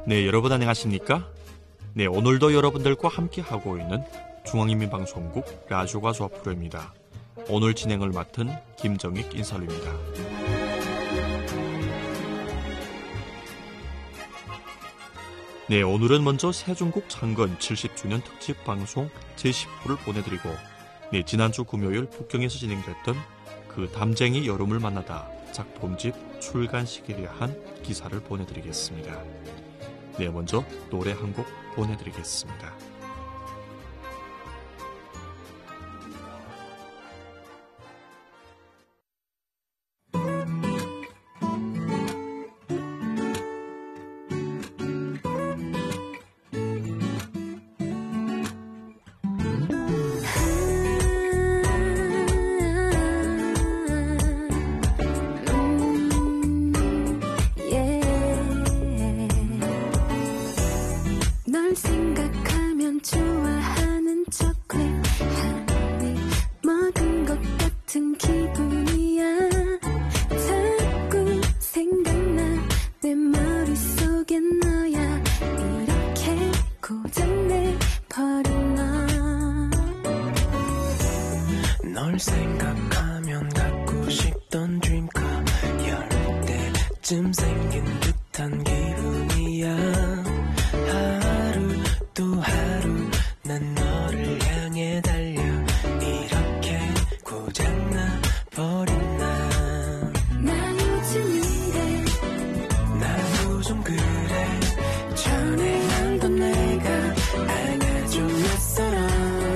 네, 여러분 안녕하십니까? 네, 오늘도 여러분들과 함께하고 있는 중앙인민방송국 라디오가 좋아 프로입니다. 오늘 진행을 맡은 김정익 인사드립니다. 네, 오늘은 먼저 세종국 창건 70주년 특집 방송 제10부를 보내드리고, 네, 지난주 금요일 북경에서 진행됐던 그 담쟁이 여름을 만나다 작품집 출간식에 대한 기사를 보내드리겠습니다. 네, 먼저 노래 한 곡 보내드리겠습니다. 널 생각하면 갖고 싶던 드림카 10대쯤 생긴 듯한 기분이야. 하루 또 하루 난 너를 향해 달려 이렇게 고장나 버린 나. 나 요즘 이래 나도 좀 그래. 전에 알던 내가 알게 좀 낯설어.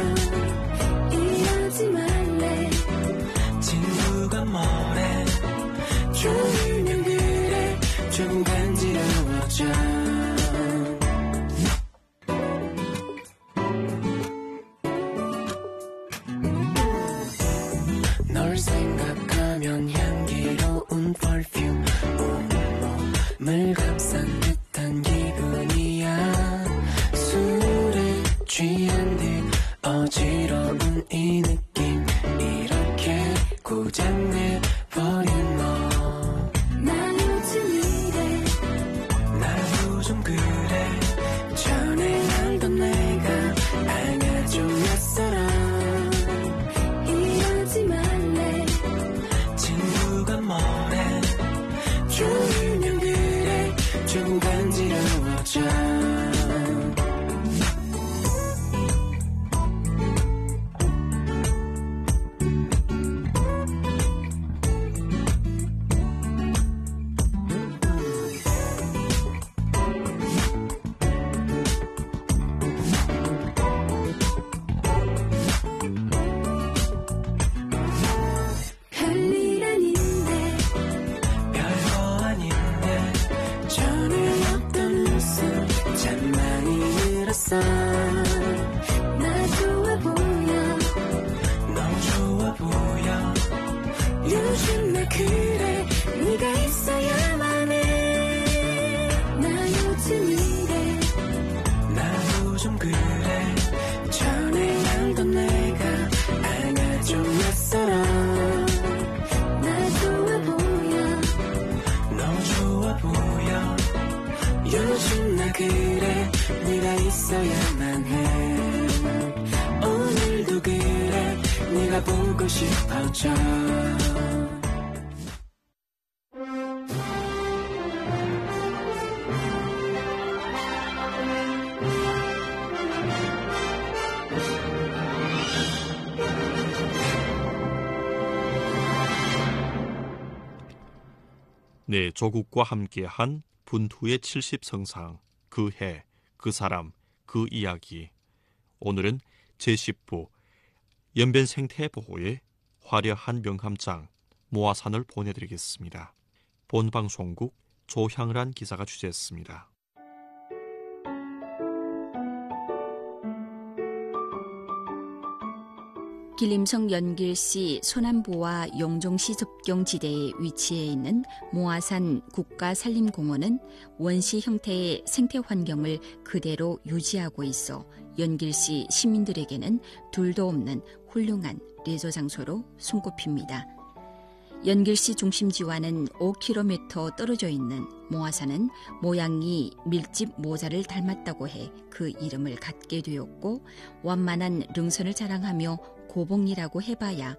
친구가 뭐래 좋으면 그래 좀 간지러워져. 널 생각하면 향기로운 perfume 온몸을 감싼 듯한 기분이야. 술에 취한 듯 어지러운 이 느낌 고장내 버린 너. 나 요즘 이래 나도 좀 그래. 전에 알던 내가 알게 좀 낯설어. 이러지 말래 친구가 뭐래 좋으면 그래 좀 간지러워져. 나 좋아 보여 너 좋아 보여. 요즘 나 그래 네가 있어야만 해. 나 요즘 이래 나도 좀 그래. 전에 알던 내가 알게 좀 낯설어. 나 좋아 보여 너 좋아 보여. 요즘 나 그래 네가 있어야만 해. 오늘도 그래 네가 보고 싶어져. 네, 조국과 함께한 분투의 70성상, 그 해, 그 사람, 그 이야기. 오늘은 제10부 연변 생태 보호의 화려한 명함장 모아산을 보내드리겠습니다. 본방송국 조향란 기자가 취재했습니다. 길림성 연길시 소남부와 영종시 접경지대에 위치해 있는 모아산 국가산림공원은 원시 형태의 생태 환경을 그대로 유지하고 있어 연길시 시민들에게는 둘도 없는 훌륭한 레저 장소로 손꼽힙니다. 연길시 중심지와는 5km 떨어져 있는 모아산은 모양이 밀집 모자를 닮았다고 해 그 이름을 갖게 되었고 완만한 능선을 자랑하며 고봉이라고 해봐야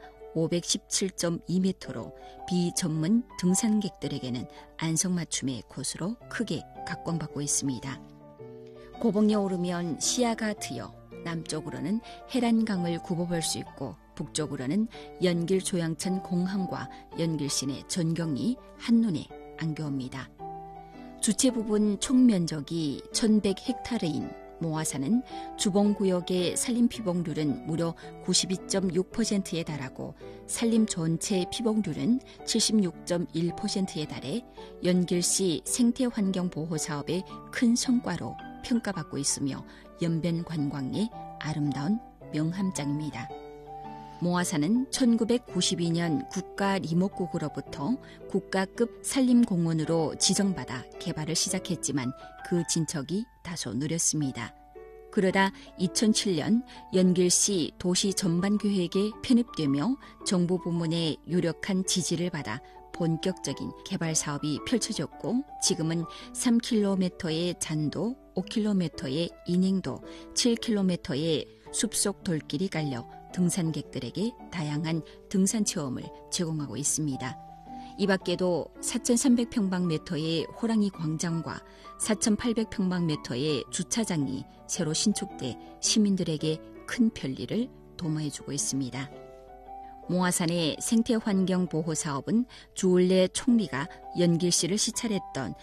517.2m로 비전문 등산객들에게는 안성맞춤의 곳으로 크게 각광받고 있습니다. 고봉에 오르면 시야가 트여 남쪽으로는 해란강을 굽어볼 수 있고 북쪽으로는 연길 조양천 공항과 연길 시내 전경이 한눈에 안겨옵니다. 주체 부분 총 면적이 1100헥타르인 모아산은 주봉구역의 산림 피복률은 무려 92.6%에 달하고 산림 전체 피복률은 76.1%에 달해 연길시 생태환경보호 사업의 큰 성과로 평가받고 있으며 연변 관광의 아름다운 명함장입니다. 모아산은 1992년 국가림목국으로부터 국가급 산림공원으로 지정받아 개발을 시작했지만 그 진척이 다소 느렸습니다. 그러다 2007년 연길시 도시전반계획에 편입되며 정부 부문의 유력한 지지를 받아 본격적인 개발 사업이 펼쳐졌고 지금은 3km의 잔도, 5km의 인행도, 7km의 숲속 돌길이 깔려 등산객들에게 다양한 등산 체험을 제공하고 있습니다. 이 밖에도 4,300평방미터의 호랑이 광장과 4,800평방미터의 주차장이 새로 신축돼 시민들에게 큰 편리를 도모해주고 있습니다. 모아산의 생태환경보호사업은 주울레 총리가 연길시를 시찰했던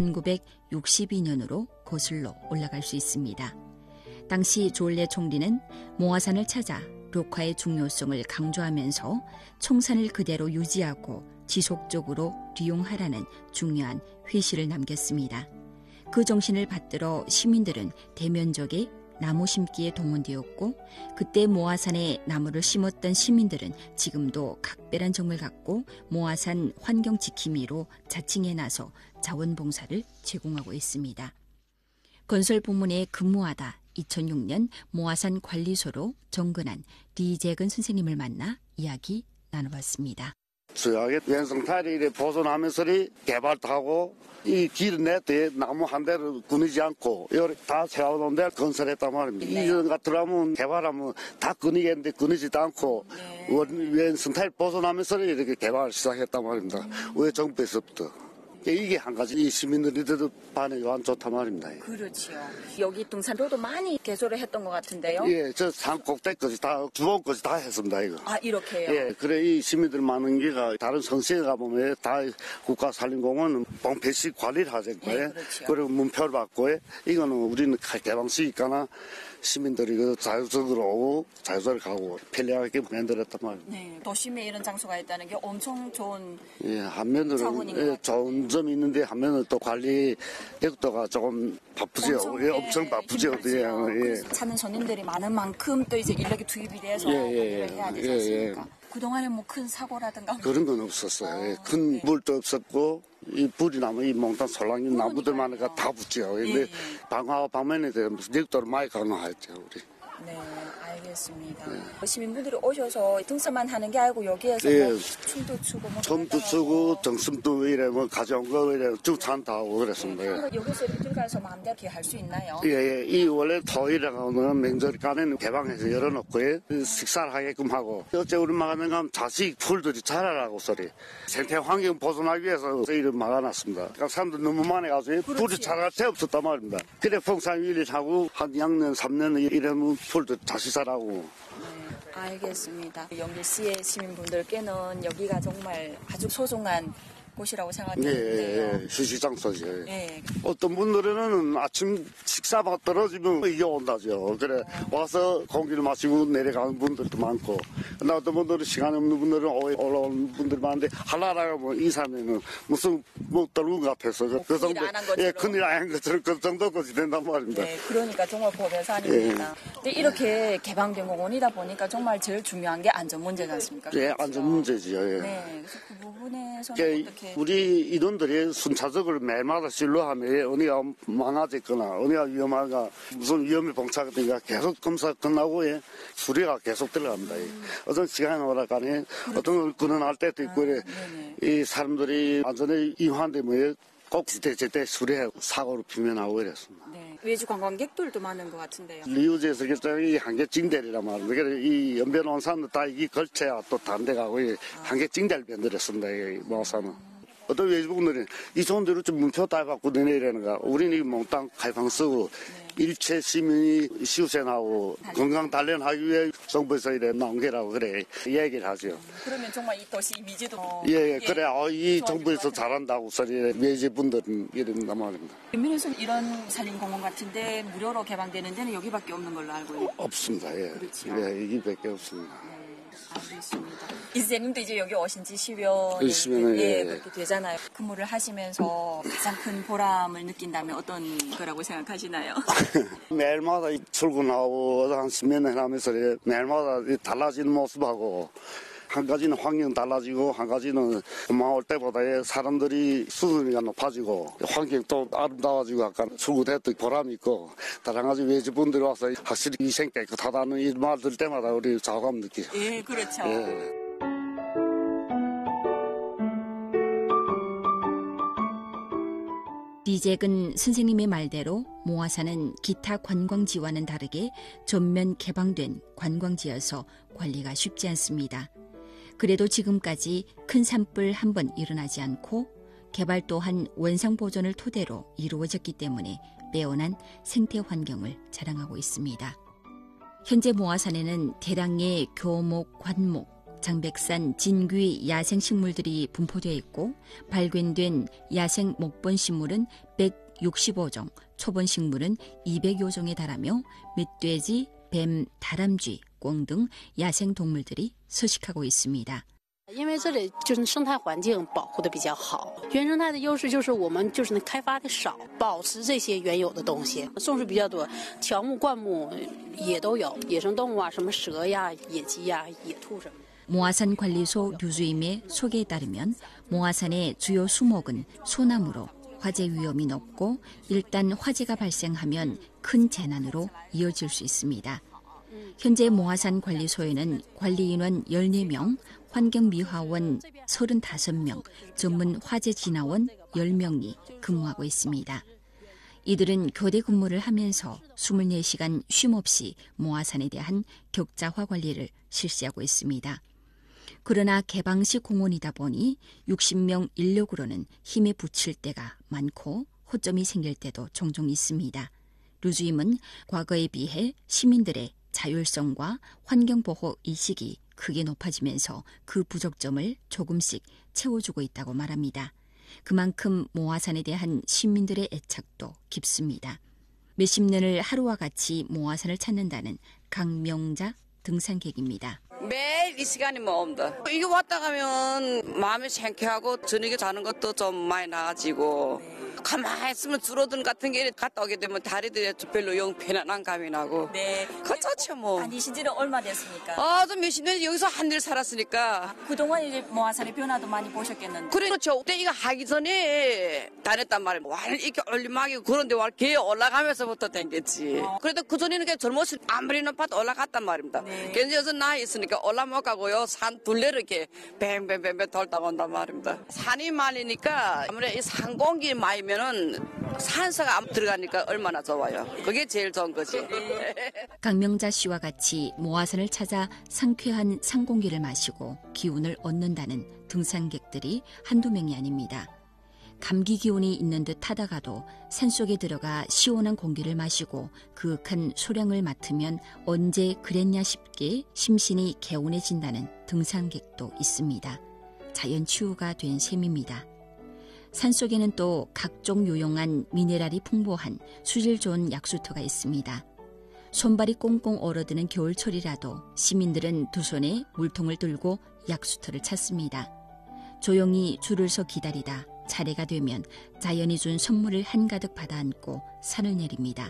1962년으로 거슬러 올라갈 수 있습니다. 당시 주울레 총리는 모아산을 찾아 벽화의 중요성을 강조하면서 청산을 그대로 유지하고 지속적으로利用하라는 중요한 회시를 남겼습니다. 그 정신을 받들어 시민들은 대면적의 나무 심기에 동원되었고 그때 모아산에 나무를 심었던 시민들은 지금도 각별한 정을 갖고 모아산 환경지킴이로 자칭에 나서 자원봉사를 제공하고 있습니다. 건설 부문에 근무하다 2006년 모아산 관리소로 정근한 리재근 선생님을 만나 이야기 나눠봤습니다. 지역의原生态를 보존하면서 개발하고 이 길 내에 나무 한 대를 끊이지 않고 다 세워놓은 데를 건설했단 말입니다. 네. 이전 같으면 개발하면 다 끊이겠는데 끊이지도 않고 네.原生态 보존하면서 이렇게 개발을 시작했단 말입니다. 왜 정부에서부터. 이게 한 가지 이 시민들이 반응이 완 좋단 말입니다. 그렇죠. 여기 등산로도 많이 개조를 했던 것 같은데요. 예, 저 산 꼭대기까지 다 주봉까지 다 했습니다 이거. 아 이렇게요? 예, 그래 이 시민들 많은 게가 다른 성시에 가보면 다 국가산림공원 봉폐식 관리를 하죠. 네, 그렇죠. 그리고 문표를 받고 이거는 우리는 개방시니까나 시민들이 자유적으로 오고 자유적으로 가고 편리하게 만들었단 말이에요. 네, 도심에 이런 장소가 있다는 게 엄청 좋은 예, 한면으로는 좋은 점이 있는데 한면은 또 관리 역도가 조금 바쁘죠. 엄청 바쁘죠. 예. 찾는 손님들이 많은 만큼 또 이제 인력이 투입이 돼서 일을 해야 되지 않습니까? 그동안에 뭐 큰 사고라든가 그런 건 없었어요. 큰 물도 없었고 이 불이 나면 이 몽땅 솔랑이 나무들만 다 붙죠. 근데 방화와 방면에 대한 역도를 많이 강화했죠 우리. 네, 알겠습니다. 네. 시민분들이 오셔서 등산만 하는 게 아니고 여기에서 뭐 춤도 추고 춤도 추고 정심도 이래 뭐 가져온 거 이래 쭉 찬다 하고 그랬습니다. 네. 여기서 들어가서 마음대로 할 수 있나요? 예. 이 원래 토일하고는 명절간에는 개방해서 열어놓고 식사를 하게끔 하고 어째 우리 막아낸 건 자식 풀들이 자라라고 소리 생태 환경 보존하기 위해서 이를 막아놨습니다. 그러니까 사람들 너무 많아가지고 풀이 자랄 데 없었단 말입니다. 그래 풍산위를 하고 한 양년 3년 이러면 풀도 다시 자라고. 네, 알겠습니다. 연길시의 시민분들께는 여기가 정말 아주 소중한 곳이라고 생각하는데요. 예, 휴식장소죠. 예. 어떤 분들은 아침 식사 받 떨어지면 이게 온다죠. 그래 와서 공기를 마시고 내려가는 분들도 많고, 어떤 분들은 시간 없는 분들은 올라오는 분들 많은데 하나라가 뭐 이사면은 무슨 뭐 떨군 것 같아서 그 정도 큰일 안 한 것처럼 그 정도까지 된단 말입니다. 네, 그러니까 정말 보배산입니다. 예. 근데 이렇게 개방된 공원이다 보니까 정말 제일 중요한 게 안전 문제지 않습니까? 예, 안전 문제지요. 예. 네, 그래서 그 부분에 면에서는 어떻게? 우리 인원들이 순차적으로 매일마다 진료하면 어디가 망가졌거나 어디가 위험하거나 무슨 위험에 봉착하든가 계속 검사 끝나고 수리가 계속 들어갑니다. 어떤 시간이 오락가니 어떤 근원할 때도 있고 이 사람들이 완전히 이완되면 꼭 제때 수리해 사고로 비면하고 이랬습니다. 네. 외주 관광객들도 많은 것 같은데요. 리우즈에서 결정이 한계 찡대리란 말입니다. 그래서 이 연변 원산은 다 이 걸쳐야 또 다른 데 가고 한계 찡대를 변들었습니다. 이 원산은. 어떤 외주분들이 이 좋은 데로 좀 문표 다 받고 내내라는가. 우리는 이 몽땅開放 쓰고 일체 시민이 시우생하고 건강 단련하기 위해 정부에서 이래 나온 게라고 그래 얘기를 하죠. 그러면 정말 이 도시 이미지도 예, 그래. 이 정부에서 잘한다고 소리 외지분들은 이런단 말입니다. 면에서는 이런 산림공원 같은데 무료로 개방되는 데는 여기밖에 없는 걸로 알고 있어요. 없습니다. 예. 그렇죠. 예, 이기밖에 없습니다. 알겠습니다. 이사장님도 이제 여기 오신 지 10여 있으면은, 예. 그렇게 되잖아요. 근무를 하시면서 가장 큰 보람을 느낀다면 어떤 거라고 생각하시나요? 매일마다 출근하고 한 10몇 년 하면서 매일마다 달라지는 모습하고 한 가지는 환경 달라지고 한 가지는 고마울 때보다 사람들이 수준이 높아지고 환경도 아름다워지고 약간 출근했던 보람이 있고 다른 가지 외지분들이 와서 확실히 위생 깨끗하다는 이 말 들 때마다 우리 자괴감 느끼죠. 예, 그렇죠. 예. 리잭은 선생님의 말대로 모아산은 기타 관광지와는 다르게 전면 개방된 관광지여서 관리가 쉽지 않습니다. 그래도 지금까지 큰 산불 한 번 일어나지 않고 개발 또한 원상 보존을 토대로 이루어졌기 때문에 빼어난 생태 환경을 자랑하고 있습니다. 현재 모아산에는 대량의 교목, 관목, 장백산, 진귀 야생식물들이 분포되어 있고 발견된 야생 목본식물은 165종, 초본식물은 200여 종에 달하며 멧돼지, 뱀, 다람쥐, 꿩 등 야생동물들이 서식하고 있습니다. 因为这里就是生态环境保护的比较好，原生态的优势就是我们就是开发的少，保持这些原有的东西，种树比较多，乔木、灌木也都有，野生动物啊，什么蛇呀、野鸡呀、野兔什么的。 모아산 관리소 류주임의 소개에 따르면 모아산의 주요 수목은 소나무로 화재 위험이 높고 일단 화재가 발생하면 큰 재난으로 이어질 수 있습니다. 현재 모아산 관리소에는 관리인원 14명, 환경미화원 35명, 전문 화재진화원 10명이 근무하고 있습니다. 이들은 교대 근무를 하면서 24시간 쉼없이 모아산에 대한 격자화 관리를 실시하고 있습니다. 그러나 개방식 공원이다 보니 60명 인력으로는 힘에 부칠 때가 많고 허점이 생길 때도 종종 있습니다. 류주임은 과거에 비해 시민들의 자율성과 환경보호 의식이 크게 높아지면서 그 부족점을 조금씩 채워주고 있다고 말합니다. 그만큼 모아산에 대한 시민들의 애착도 깊습니다. 몇십 년을 하루와 같이 모아산을 찾는다는 강명자 등산객입니다. 매일 이 시간이 옵니다. 이게 왔다 가면 마음이 창쾌하고 저녁에 자는 것도 좀 많이 나아지고 가만히 있으면 줄어든 같은 게 갔다 오게 되면 다리들이 별로 영 편안한 감이 나고 네. 그 좋죠 뭐. 다니신 지는 얼마 됐습니까? 좀 몇십 년 여기서 한일 살았으니까. 그동안 이제 모아산의 변화도 많이 보셨겠는데. 그렇죠. 그때 이거 하기 전에 다녔단 말이에요. 완 이렇게 올림하게 그런데 개 올라가면서부터 댕겼지. 그래도 그 전에는 그냥 젊었을 때 아무리 높아도 올라갔단 말입니다. 네. 근데 여기서 나이 있으니까 올라 못 가고요. 산 둘레를 이렇게 뱅뱅뱅뱅 돌다 온단 말입니다. 산이 많으니까 아무래도 이 산 공기 많으면은 산소가 안 들어가니까 얼마나 좋아요. 그게 제일 좋은 거지. 강명자 씨와 같이 모아산을 찾아 상쾌한 산공기를 마시고 기운을 얻는다는 등산객들이 한두 명이 아닙니다. 감기 기운이 있는 듯 하다가도 산속에 들어가 시원한 공기를 마시고 그윽한 소량을 맡으면 언제 그랬냐 싶게 심신이 개운해진다는 등산객도 있습니다. 자연 치유가 된 셈입니다. 산속에는 또 각종 유용한 미네랄이 풍부한 수질 좋은 약수터가 있습니다. 손발이 꽁꽁 얼어드는 겨울철이라도 시민들은 두 손에 물통을 들고 약수터를 찾습니다. 조용히 줄을 서 기다리다 차례가 되면 자연이 준 선물을 한가득 받아안고 산을 내립니다.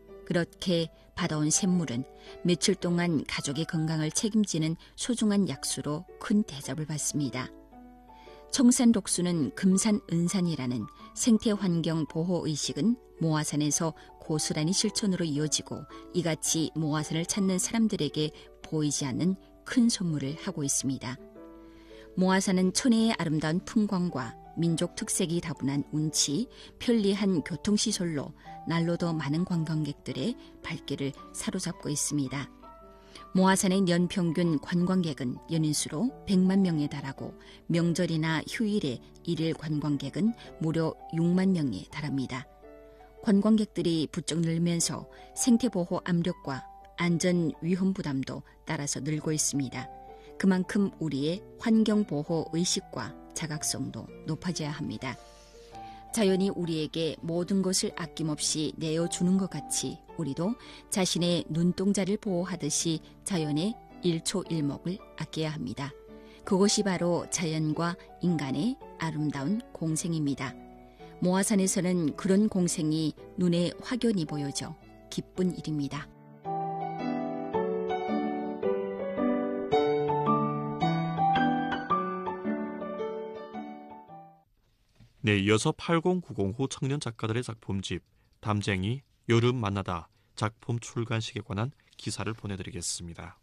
그렇게 받아온 샘물은 며칠 동안 가족의 건강을 책임지는 소중한 약수로 큰 대접을 받습니다. 청산독수는 금산은산이라는 생태환경 보호의식은 모아산에서 고스란히 실천으로 이어지고 이같이 모아산을 찾는 사람들에게 보이지 않는 큰 선물을 하고 있습니다. 모아산은 천혜의 아름다운 풍광과 민족 특색이 다분한 운치, 편리한 교통시설로 날로 더 많은 관광객들의 발길을 사로잡고 있습니다. 모아산의 연평균 관광객은 연인수로 100만 명에 달하고 명절이나 휴일에 일일 관광객은 무려 6만 명에 달합니다. 관광객들이 부쩍 늘면서 생태보호 압력과 안전 위험 부담도 따라서 늘고 있습니다. 그만큼 우리의 환경보호 의식과 자각성도 높아져야 합니다. 자연이 우리에게 모든 것을 아낌없이 내어주는 것 같이 우리도 자신의 눈동자를 보호하듯이 자연의 일초일목을 아껴야 합니다. 그것이 바로 자연과 인간의 아름다운 공생입니다. 모아산에서는 그런 공생이 눈에 확연히 보여져 기쁜 일입니다. 네, 이어서 8090후 청년 작가들의 작품집 담쟁이 여름 만나다 작품 출간식에 관한 기사를 보내드리겠습니다.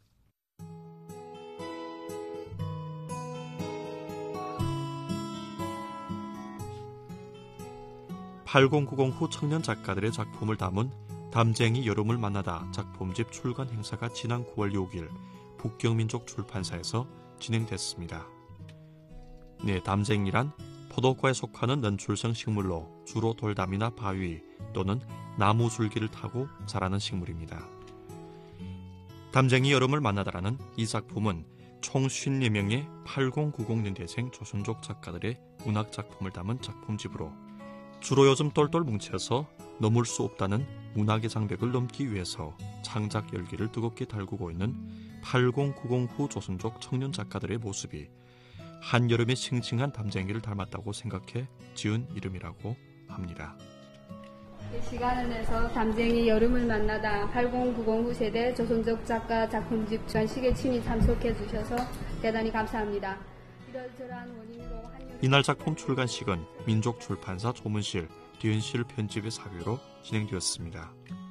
8090후 청년 작가들의 작품을 담은 담쟁이 여름을 만나다 작품집 출간 행사가 지난 9월 6일 북경민족 출판사에서 진행됐습니다. 네, 담쟁이란 포도과에 속하는 는출생 식물로 주로 돌담이나 바위 또는 나무 줄기를 타고 자라는 식물입니다. 담쟁이 여름을 만나다라는 이 작품은 총 54명의 8090년대생 조선족 작가들의 문학작품을 담은 작품집으로 주로 요즘 똘똘 뭉쳐서 넘을 수 없다는 문학의 장벽을 넘기 위해서 창작 열기를 뜨겁게 달구고 있는 8090후 조선족 청년 작가들의 모습이 한여름의 싱싱한 담쟁이를 닮았다고 생각해 지은 이름이라고 합니다. 시간을 내서 담쟁이 여름을 만나다 8090후 세대 조선족 작가 작품집 전식에 친히 참석해 주셔서 대단히 감사합니다. 이러저러한 원인으로 이날 작품 출간식은 민족출판사 조문실, 뒤은실 편집의 사회로 진행되었습니다.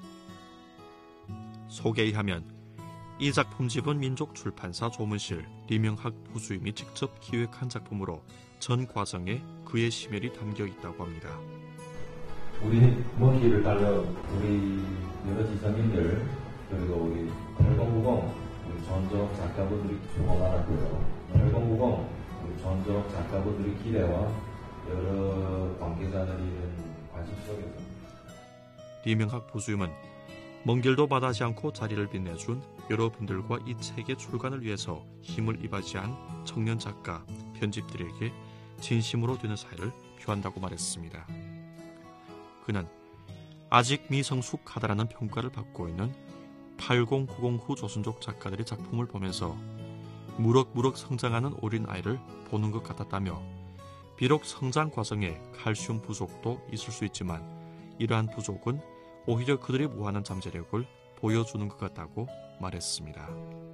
소개에 하면 이 작품집은 민족출판사 조문실 리명학 부주임이 직접 기획한 작품으로 전 과정에 그의 심혈이 담겨 있다고 합니다. 우리 먼 길을 달려 우리 여러 지성인들 그리고 우리 8090 우리 전적 작가분들이 수고 많았고요. 8090 우리 전적 작가분들의 기대와 여러 관계자들이 관심 속에서 리명학 부주임은 먼 길도 마다하지 않고 자리를 빛내준 여러분들과 이 책의 출간을 위해서 힘을 이바지한 청년 작가, 편집들에게 진심으로 되는 사회를 표한다고 말했습니다. 그는 아직 미성숙하다라는 평가를 받고 있는 8090후 조선족 작가들의 작품을 보면서 무럭무럭 성장하는 어린 아이를 보는 것 같았다며 비록 성장 과정에 칼슘 부족도 있을 수 있지만 이러한 부족은 오히려 그들이 무한한 잠재력을 보여주는 것 같다고 말했습니다.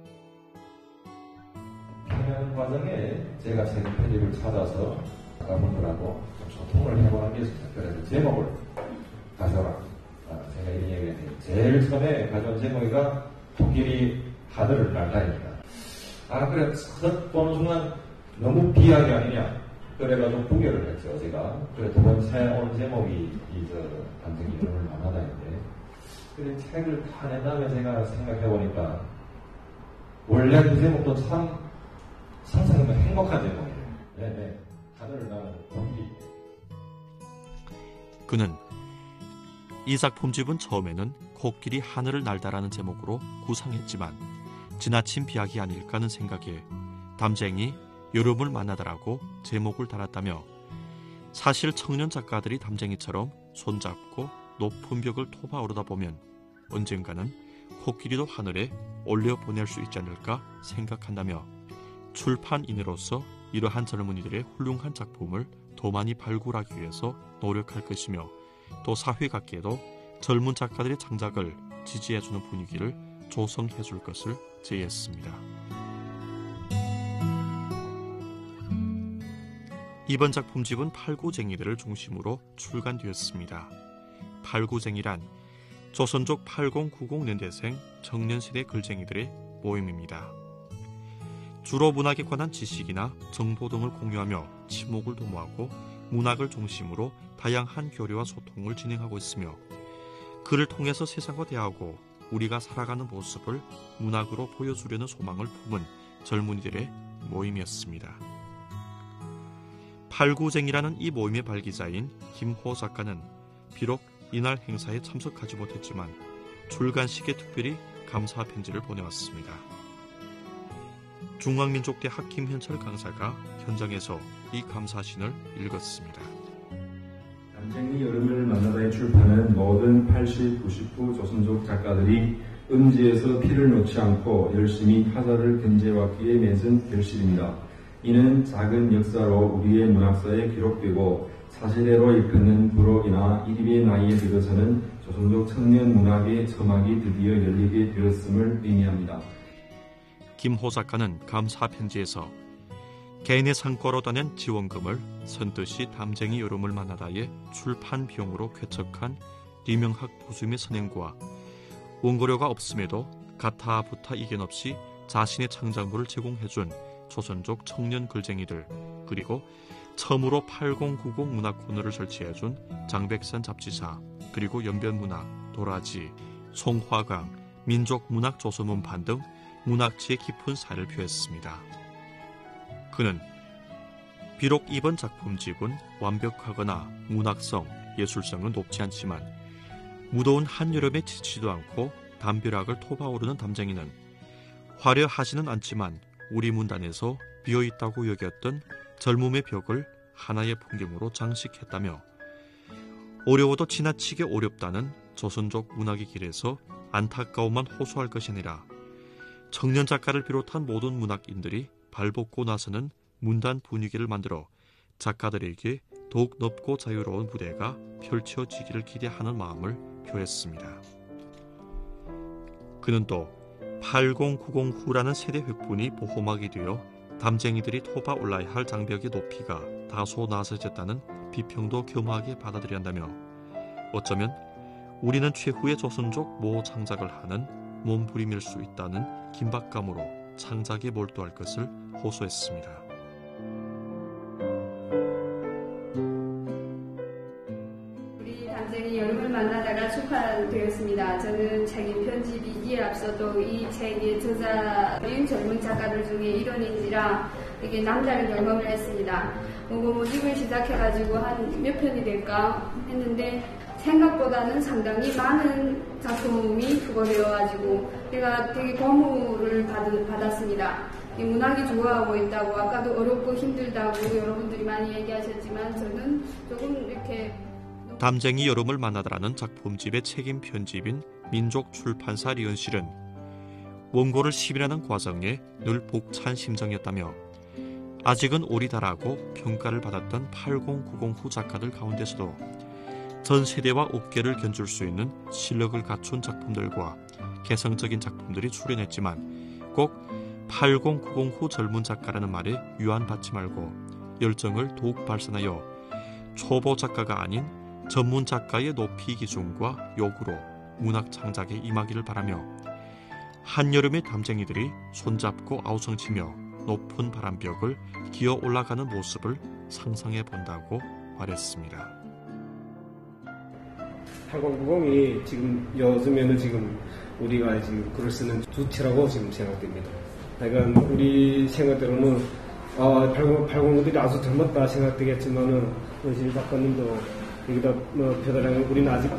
하는 과정에 제가 최근 편집을 찾아서 작가분들하고 좀 소통을 해보는 게 있습니다. 그래서 제목을 가져라. 제가 이 얘기했는데 제일 처음에 가져온 제목이가 토끼리 하늘을 날다입니다. 그래 첫 보는 순간 너무 비하게 아니냐. 그래가지고 구별을 했죠, 제가. 그래 두 번째 오는 제목이 담쟁이 여름을 만나다인데 그래 책을 다 낸 다음에 제가 생각해보니까 원래 그 제목도 참 상상하면 행복한 제목이에요. 네네. 하늘을 나는 토끼. 그는 이 작품집은 처음에는 코끼리 하늘을 날다라는 제목으로 구상했지만 지나친 비약이 아닐까 하는 생각에 담쟁이 여름을 만나다라고 제목을 달았다며 사실 청년 작가들이 담쟁이처럼 손잡고 높은 벽을 토바오르다 보면 언젠가는 코끼리도 하늘에 올려보낼 수 있지 않을까 생각한다며 출판인으로서 이러한 젊은이들의 훌륭한 작품을 더 많이 발굴하기 위해서 노력할 것이며 또 사회 각계에도 젊은 작가들의 창작을 지지해주는 분위기를 조성해줄 것을 제의했습니다. 이번 작품집은 팔구쟁이들을 중심으로 출간되었습니다. 팔구쟁이란 조선족 8090 년대생 청년시대 글쟁이들의 모임입니다. 주로 문학에 관한 지식이나 정보 등을 공유하며 친목을 도모하고 문학을 중심으로 다양한 교류와 소통을 진행하고 있으며 그를 통해서 세상과 대하고 우리가 살아가는 모습을 문학으로 보여주려는 소망을 품은 젊은이들의 모임이었습니다. 팔구쟁이라는 이 모임의 발기자인 김호 작가는 비록 이날 행사에 참석하지 못했지만 출간식에 특별히 감사 편지를 보내왔습니다. 중앙민족대 김현철 강사가 현장에서 이 감사신을 읽었습니다. 담쟁이 여름을 만나다에 출판한 모든 80, 90부 조선족 작가들이 음지에서 피를 놓지 않고 열심히 화자를 견제해왔기에 맺은 결실입니다. 이는 작은 역사로 우리의 문학사에 기록되고 사실대로 일컫는 부록이나 이립의 나이에 들어서는 조선족 청년 문학의 서막이 드디어 열리게 되었음을 의미합니다. 김호 작가는 감사 편지에서 개인의 상과로 따낸 지원금을 선뜻이 담쟁이 여름을 만나다의 출판 비용으로 쾌척한 리명학 부수임의 선행과 원고료가 없음에도 가타부타 이견 없이 자신의 창작물을 제공해준 조선족 청년 글쟁이들, 그리고 처음으로 8090 문학 코너를 설치해준 장백산 잡지사, 그리고 연변문학, 도라지, 송화강, 민족문학조선문판 등 문학지의 깊은 사를 표했습니다. 그는 비록 이번 작품집은 완벽하거나 문학성, 예술성은 높지 않지만 무더운 한여름에 지치지도 않고 담벼락을 토바오르는 담쟁이는 화려하지는 않지만 우리 문단에서 비어있다고 여겼던 젊음의 벽을 하나의 풍경으로 장식했다며 어려워도 지나치게 어렵다는 조선족 문학의 길에서 안타까움만 호소할 것이 아니라 청년 작가를 비롯한 모든 문학인들이 발벗고 나서는 문단 분위기를 만들어 작가들에게 더욱 넓고 자유로운 무대가 펼쳐지기를 기대하는 마음을 표했습니다. 그는 또 8090후라는 세대 획분이 보호막이 되어 담쟁이들이 토바 올라야 할 장벽의 높이가 다소 낮아졌다는 비평도 겸허하게 받아들여야 한다며 어쩌면 우리는 최후의 조선족 모 창작을 하는 몸부림일 수 있다는 긴박감으로 창작에 몰두할 것을 호소했습니다. 우리 담쟁이 여름을 만나다가 출판되었습니다. 저는 책임 편집이기에 앞서도 이 책의 저자인 젊은 작가들 중에 일원인지라 이게 남다른 경험을 했습니다. 모집을 시작해가지고 한 몇 편이 될까 했는데 생각보다는 상당히 많은 작품이 투고되어가지고 제가 되게 고무를 받았습니다. 문학이 좋아하고 있다고 아까도 어렵고 힘들다고 여러분들이 많이 얘기하셨지만 저는 조금 이렇게 담쟁이 여름을 만나다라는 작품집의 책임 편집인 민족출판사 리은실은 원고를 심의하는 과정에 늘 벅찬 심정이었다며 아직은 오리다라고 평가를 받았던 8090후 작가들 가운데서도 전 세대와 업계를 견줄 수 있는 실력을 갖춘 작품들과 개성적인 작품들이 출연했지만 꼭 8090후 젊은 작가라는 말에 유한받지 말고 열정을 더욱 발산하여 초보 작가가 아닌 전문 작가의 높이 기준과 요구로 문학 창작에 임하기를 바라며 한여름의 담쟁이들이 손잡고 아우성치며 높은 바람벽을 기어 올라가는 모습을 상상해 본다고 말했습니다. 8090이 지금 요즘에는 지금 우리가 지금 글을 쓰는 주체라고 지금 생각됩니다. 그러니까 우리 생각대로는 8090들이 아주 젊었다 생각되겠지만은 은실 작가님도 여기다 표달하면 우리는 아직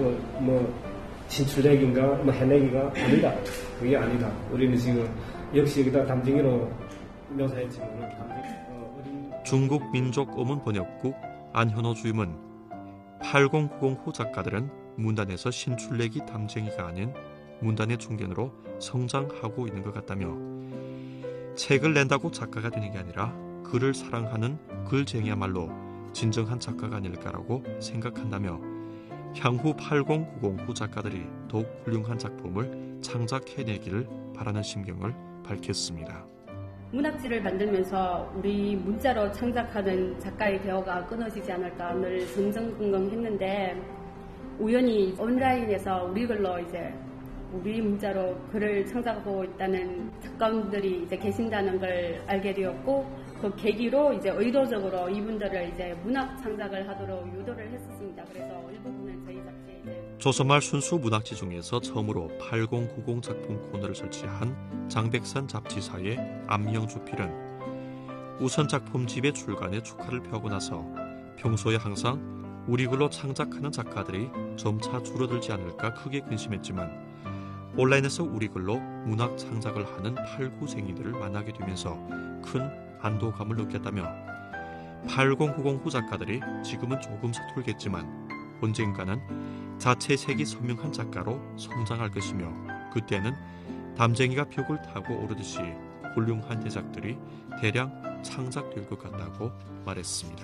진출내기인가 해내기가 아니다. 그게 아니다. 우리는 지금 역시 여기다 담쟁이로 묘사했지만 중국 민족 어문 번역국 안현호 주임은 8090후 작가들은 문단에서 신출내기 담쟁이가 아닌 문단의 중견으로 성장하고 있는 것 같다며 책을 낸다고 작가가 되는 게 아니라 글을 사랑하는 글쟁이야말로 진정한 작가가 아닐까라고 생각한다며 향후 8090후 작가들이 더욱 훌륭한 작품을 창작해내기를 바라는 심경을 밝혔습니다. 문학지를 만들면서 우리 문자로 창작하는 작가의 대화가 끊어지지 않을까 늘 긍정긍긍했는데 우연히 온라인에서 우리 글로 이제 우리 문자로 글을 창작하고 있다는 작가분들이 이제 계신다는 걸 알게 되었고 그 계기로 이제 의도적으로 이분들을 이제 문학 창작을 하도록 유도를 했었습니다. 그래서 일부분은 저희 잡지에 이제 조선말 순수 문학지 중에서 처음으로 8090 작품 코너를 설치한 장백산 잡지사의 안미영주필은 우선 작품집의 출간에 축하를 표하고 나서 평소에 항상 우리 글로 창작하는 작가들이 점차 줄어들지 않을까 크게 근심했지만 온라인에서 우리 글로 문학 창작을 하는 89생이들을 만나게 되면서 큰 안도감을 느꼈다며 8090 후 작가들이 지금은 조금 서툴겠지만 언젠가는 자체 색이 선명한 작가로 성장할 것이며 그때는 담쟁이가 벽을 타고 오르듯이 훌륭한 대작들이 대량 창작될 것 같다고 말했습니다.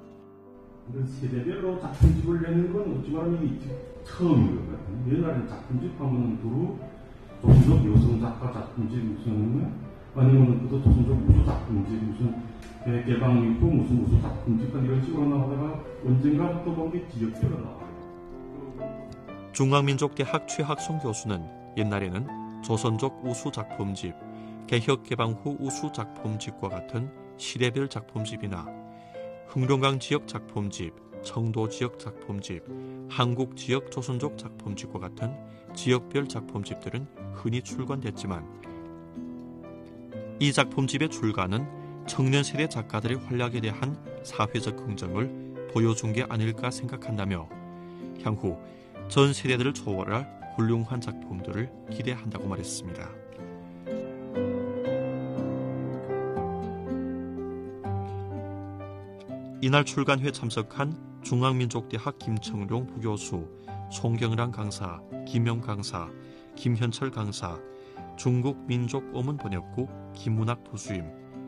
세대별로 작품집을 내는 건 어찌 말하면 이게 처음인 것 같아요. 옛날에 작품집 하면 주로 조선족 여성 작가 작품집 무슨 아니면 또 조선족 우수 작품집 무슨 개방이고 무슨 우수 작품집 이런 식으로 나오다가 언젠가부터 본 게 지역별로 나와요. 중앙민족대학 최학송 교수는 옛날에는 조선족 우수 작품집, 개혁개방 후 우수 작품집과 같은 시대별 작품집이나 흥룡강 지역 작품집, 청도 지역 작품집, 한국 지역 조선족 작품집과 같은 지역별 작품집들은 흔히 출간됐지만 이 작품집의 출간은 청년 세대 작가들의 활약에 대한 사회적 긍정을 보여준 게 아닐까 생각한다며 향후 전 세대들을 초월할 훌륭한 작품들을 기대한다고 말했습니다. 이날 출간회에 참석한 중앙민족대학 김청룡 부교수, 송경란 강사, 김영 강사, 김현철 강사, 중국민족어문 번역국 김문학 부수임,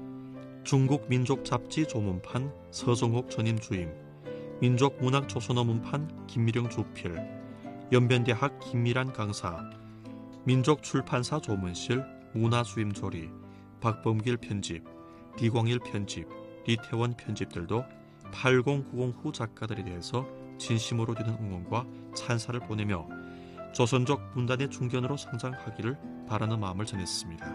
중국민족잡지 조문판 서정옥 전임 주임, 민족문학조선어문판 김미령 주필, 연변대학 김미란 강사, 민족출판사 조문실 문화주임 조리, 박범길 편집, 디광일 편집, 리태원 편집들도 8090 후 작가들에 대해서 진심으로 드는 응원과 찬사를 보내며 조선족 문단의 중견으로 성장하기를 바라는 마음을 전했습니다.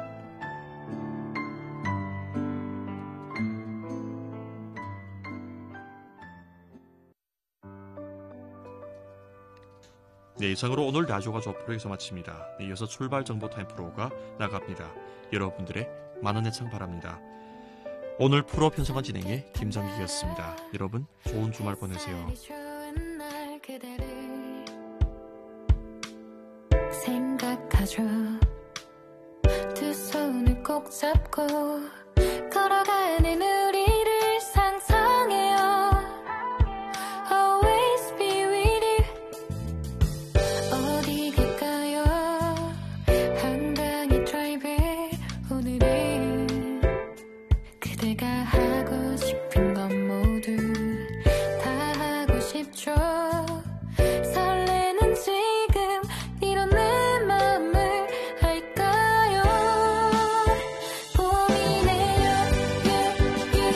네, 이상으로 오늘 라디오가 좋프로 여기서 마칩니다. 네, 이어서 출발 정보 타임 프로가 나갑니다. 여러분들의 많은 애청 바랍니다. 오늘 프로 편성한 진행의 김정기였습니다. 여러분 좋은 주말 보내세요. 생각하죠. 두 손을 꼭 잡고 걸어가는 우리를 상상해요. Always be with you. 어디 갈까요? 한강의 드라이브 오늘은 그대가 하고 싶은 건 모두 다 하고 싶죠. 설레는 지금 이런 내 맘을 알까요? 봄이 내려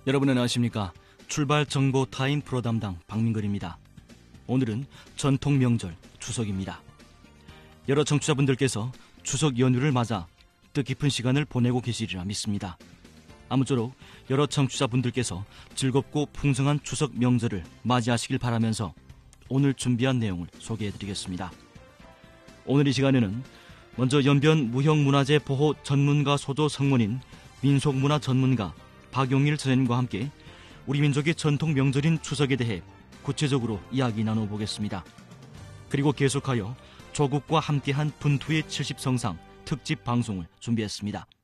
여러분 안녕하십니까? 출발 정보 타임 프로 담당 박민걸입니다. 오늘은 전통 명절 추석입니다. 여러 청취자분들께서 추석 연휴를 맞아 뜻깊은 시간을 보내고 계시리라 믿습니다. 아무쪼록 여러 청취자분들께서 즐겁고 풍성한 추석 명절을 맞이하시길 바라면서 오늘 준비한 내용을 소개해드리겠습니다. 오늘 이 시간에는 먼저 연변 무형문화재 보호 전문가 소조 성문인 민속문화 전문가 박용일 선생님과 함께 우리 민족의 전통 명절인 추석에 대해 구체적으로 이야기 나눠보겠습니다. 그리고 계속하여 조국과 함께한 분투의 70성상 특집 방송을 준비했습니다.